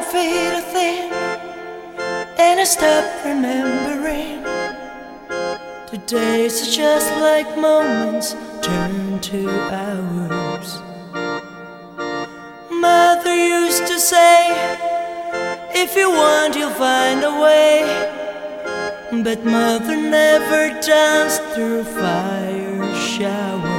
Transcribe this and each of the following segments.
feel a thing, and I stop remembering. The days are just like moments turn to hours. Mother used to say, if you want you'll find a way. But mother never danced through fire shower.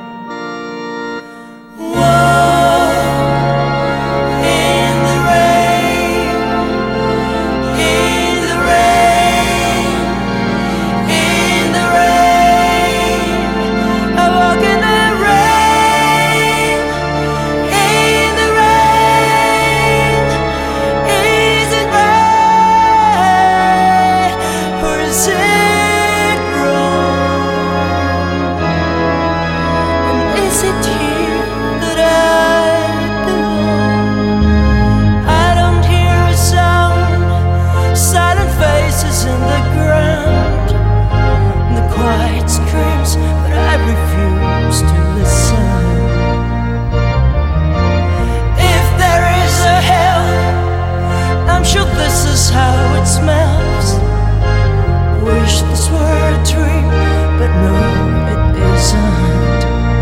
How it smells. Wish this were a dream, but no, it isn't.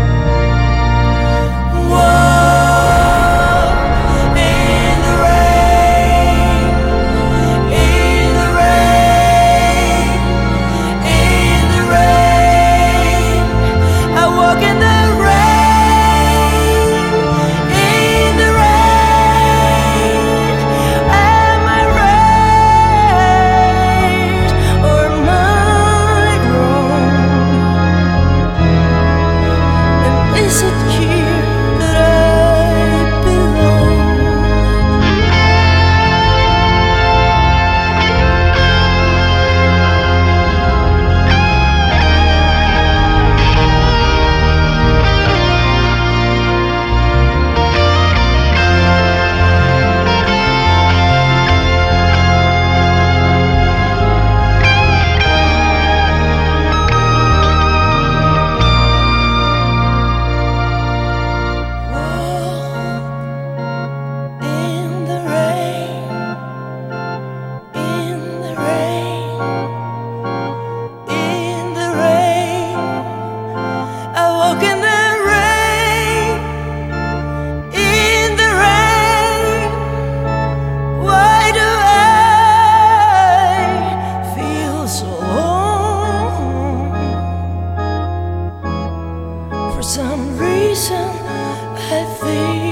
Whoa, in the rain, in the rain, in the rain. I walk in the rain, in the rain. Am I right? Or am I wrong? And is it here that I belong? For some reason I feel